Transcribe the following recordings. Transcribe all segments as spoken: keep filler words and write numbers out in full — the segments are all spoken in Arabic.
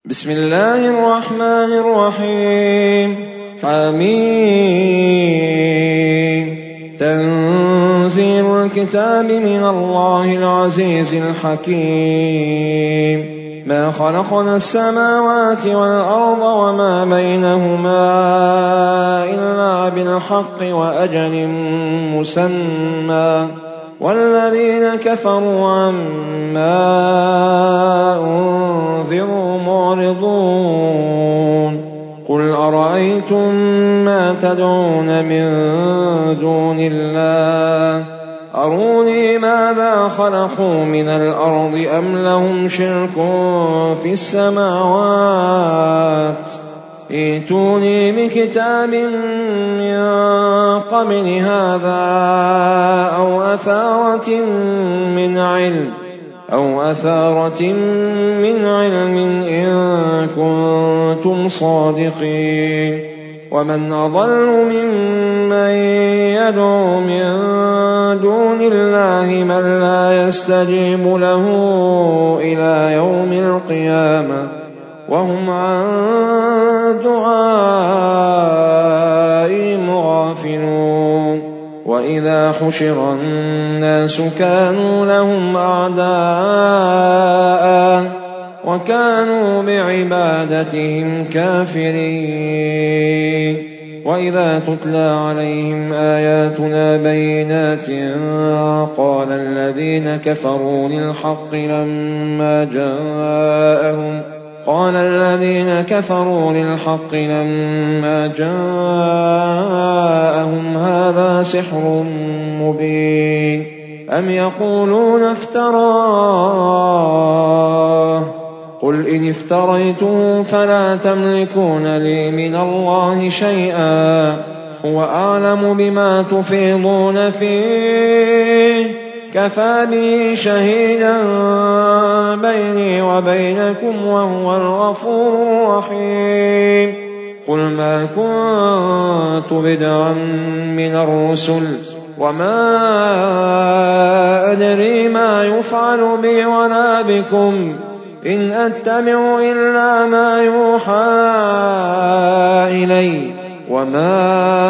بسم الله الرحمن الرحيم. حميم. تنزيل الكتاب من الله العزيز الحكيم. ما خلقنا السماوات والأرض وما بينهما إلا بالحق وأجل مسمى والذين كفروا عما أنذروا معرضون. قل أرأيتم ما تدعون من دون الله أروني ماذا خلقوا من الأرض أم لهم شرك في السماوات ائتوني بكتاب من قبل هذا أو أثارة من علم أو أثارة من علم إن كنتم صادقين. ومن أضل ممن يدعو من دون الله من لا يستجيب له إلى يوم القيامة وهم عن دعائهم غافلون. وإذا حشر الناس كانوا لهم أعداء وكانوا بعبادتهم كافرين. وإذا تتلى عليهم آياتنا بينات قال الذين كفروا للحق لما جاءهم قال الذين كفروا للحق لما جاءهم هذا سحر مبين أم يقولون افتراه قل إن افتريته فلا تملكون لي من الله شيئا هو أعلم بما تفيضون فيه كفى به شهيدا بيني وبينكم وهو الغفور الرحيم. قل ما كنت بدعا من الرسل وما أدري ما يفعل بي ولا بكم إن أتبع إلا ما يوحى إلي وما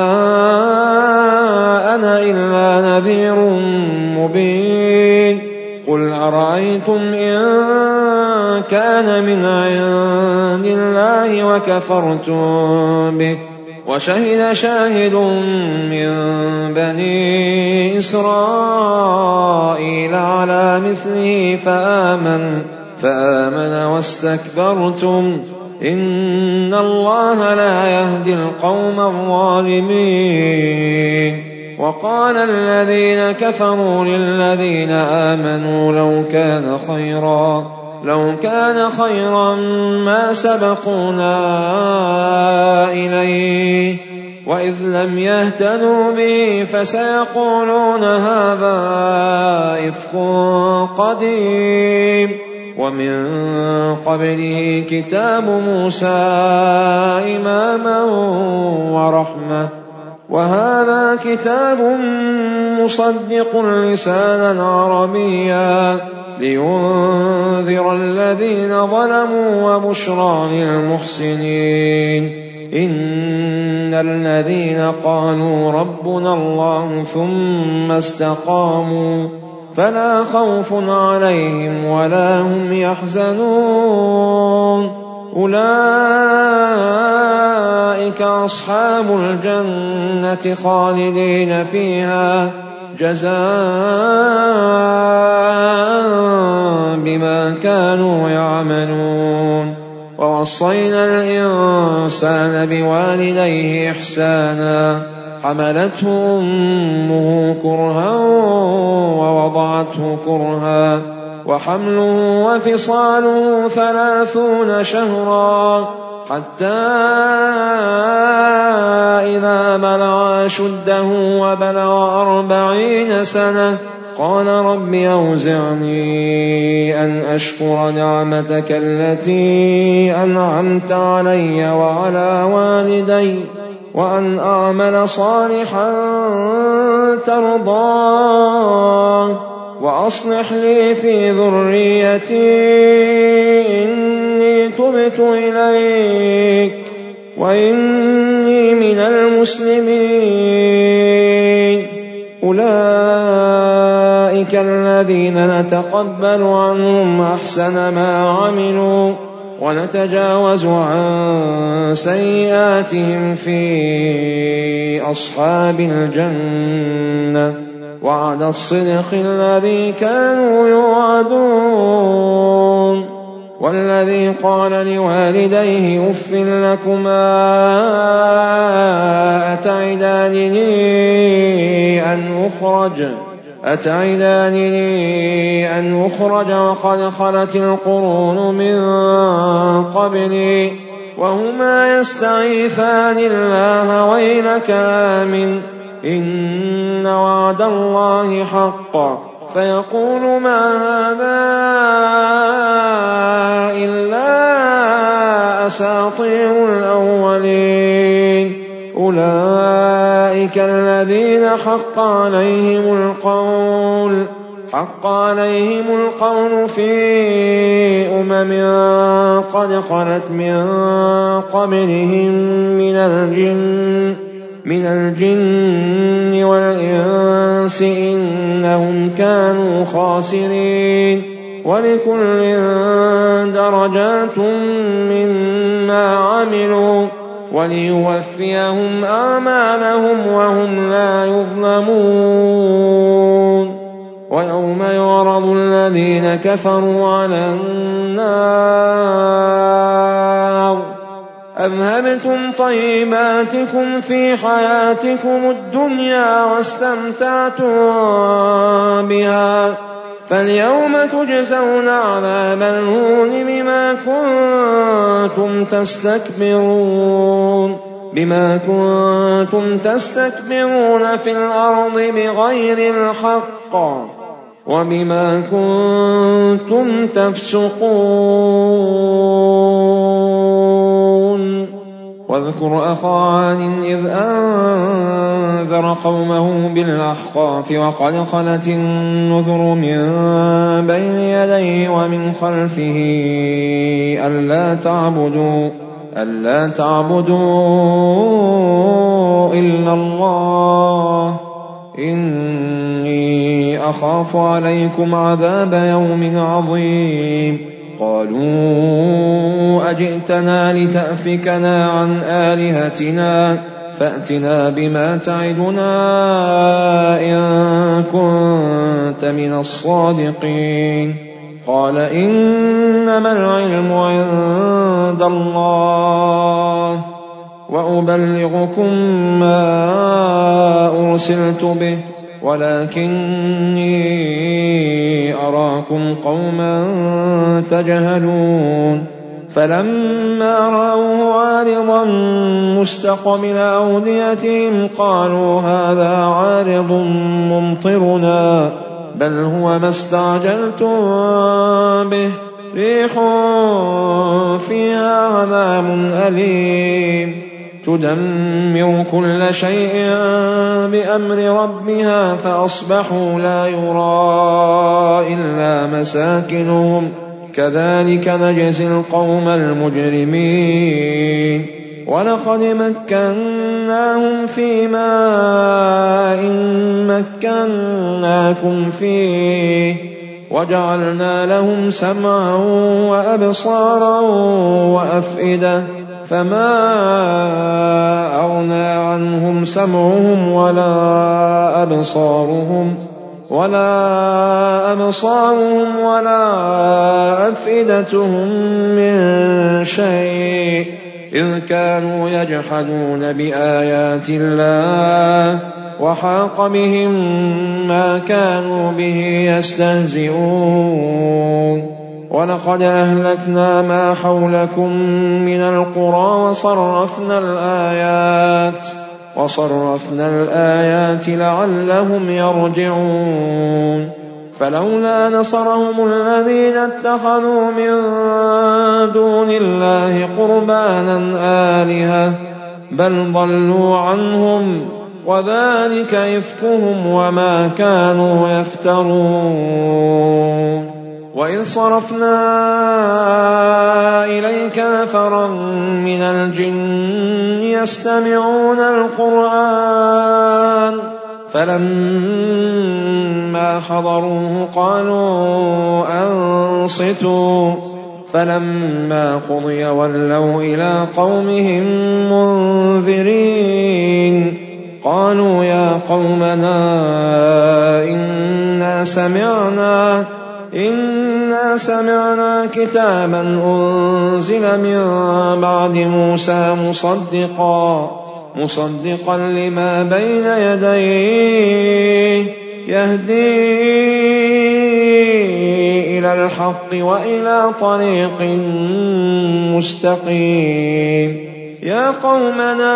أنا إلا نذير مبين. قل أرأيتم إن كان من عند الله وكفرتم به وشهد شاهد من بني إسرائيل على مثله فآمن فآمن واستكبرتم إن الله لا يهدي القوم الظالمين. وقال الذين كفروا للذين آمنوا لو كان خيرا لو كان خيرا ما سبقونا إليه وإذ لم يهتدوا به فسيقولون هذا إفك قديم. ومن قبله كتاب موسى إماما ورحمة وهذا كتاب مصدق لسانا عربيا لينذر الذين ظلموا وبشرى للمحسنين. إن الذين قالوا ربنا الله ثم استقاموا فلا خوف عليهم ولا هم يحزنون أولئك أصحاب الجنة خالدين فيها جزاء بما كانوا يعملون. ووصينا الإنسان بوالديه إحسانا حملته أمه كرها ووضعته كرها وحمله وفصاله ثلاثون شهرا حتى إذا بلغ أشده وبلغ أربعين سنة قال رب أوزعني أن أشكر نعمتك التي أنعمت علي وعلى والدي وأن أعمل صالحا ترضاه وأصلح لي في ذريتي إني تبت إليك وإني من المسلمين. أولئك الذين نتقبل عنهم أحسن ما عملوا ونتجاوز عن سيئاتهم في أصحاب الجنة وعد الصدق الذي كانوا يوعدون. والذي قال لوالديه أف لكما أتعدانني أن أخرج أتعدانني أن أخرج وقد خلت القرون من قبلي وهما يستغيثان الله ويلك آمن إن وعد الله حق فيقول ما هذا إلا أساطير الأولين. أولئك الذين حق عليهم القول حق عليهم القول في أمم قد خلت من قبلهم من الجن من الجن والإنس إنهم كانوا خاسرين. ولكل درجات مما عملوا وليوفيهم أعمالهم وهم لا يظلمون. ويوم يعرض الذين كفروا على النار أذهبتم طيباتكم في حياتكم الدنيا واستمتعتم بها فاليوم تجزون عذاب الهون بما كنتم تستكبرون بما كنتم تستكبرون في الأرض بغير الحق وبما كنتم تفسقون. واذكر أخا عاد إذ أنذر قومه بالأحقاف وقد خلت النذر من بين يديه ومن خلفه ألا تعبدوا ألا تعبدوا إلا الله إني أخاف عليكم عذاب يوم عظيم. قالوا أجئتنا لتأفكنا عن آلهتنا فأتنا بما تعدنا إن كنت من الصادقين. قال إنما العلم عند الله وأبلغكم ما أرسلت به ولكني أراكم قوما تجهلون. فلما رأوه عارضا مستقبل أوديتهم قالوا هذا عارض ممطرنا بل هو ما استعجلتم به ريح فيها عذاب أليم تدمر كل شيء بأمر ربها فأصبحوا لا يرى إلا مساكنهم كذلك نجزي القوم المجرمين. ولقد مكناهم في ماء مكناكم فيه وجعلنا لهم سمعا وأبصارا وأفئدة فما أغنى عنهم سمعهم ولا أبصارهم ولا أبصارهم ولا أفئدتهم من شيء إذ كانوا يجحدون بآيات الله وحاق بهم ما كانوا به يستهزئون. ولقد أهلكنا ما حولكم من القرى وصرفنا الآيات وصرفنا الآيات لعلهم يرجعون. فلولا نصرهم الذين اتخذوا من دون الله قربانا آلهة بل ضلوا عنهم وذلك إفكهم وما كانوا يفترون. وإذ صرفنا إليك نفرا من الجن يستمعون القرآن فلما حضروه قالوا أنصتوا فلما قضي ولوا إلى قومهم منذرين قالوا يا قومنا إنا سمعنا إنا سمعنا كتابا أنزل من بعد موسى مصدقا مصدقا لما بين يديه يهدي إلى الحق وإلى طريق مستقيم يا قومنا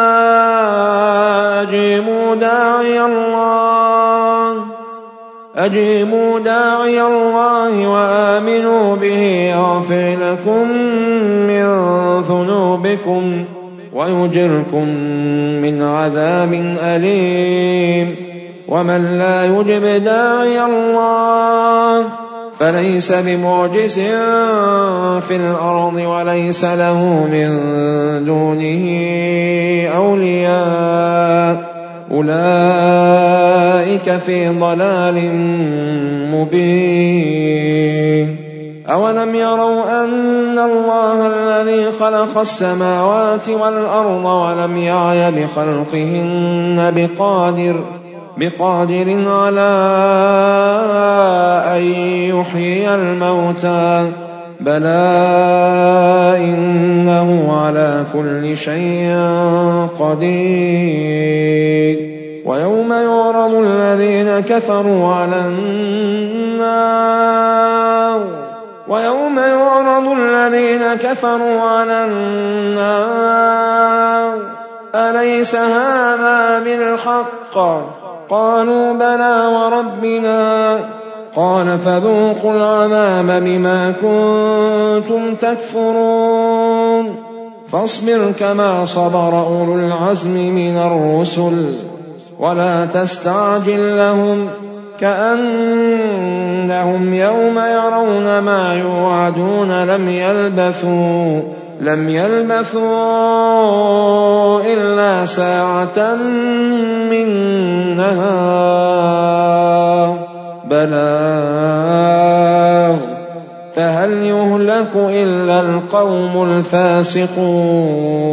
أجيبوا داعي الله أجيبوا داعي الله وآمنوا به يغفر لكم من ذنوبكم ويجركم من عذاب أليم ومن لا يجب داعي الله فليس بمعجز في الأرض وليس له من دونه أولياء أولئك في ضلال مبين أولم يروا أن الله الذي خلق السماوات والأرض ولم يعي بخلقهن بقادر بقادر على أن يحيي الموتى بلى إنه على كل شيء قدير ويوم يعرض الذين كفروا على النار ويوم يعرض الذين كفروا على النار أليس هذا بالحق قالوا بلى وربنا قال فذوقوا العذاب بما كنتم تكفرون فاصبر كما صبر أولو العزم من الرسل ولا تستعجل لهم كأنهم يوم يرون ما يوعدون لم يلبثوا لم يلبثوا إلا ساعة من نهار بلاغ فهل يهلك إلا القوم الفاسقون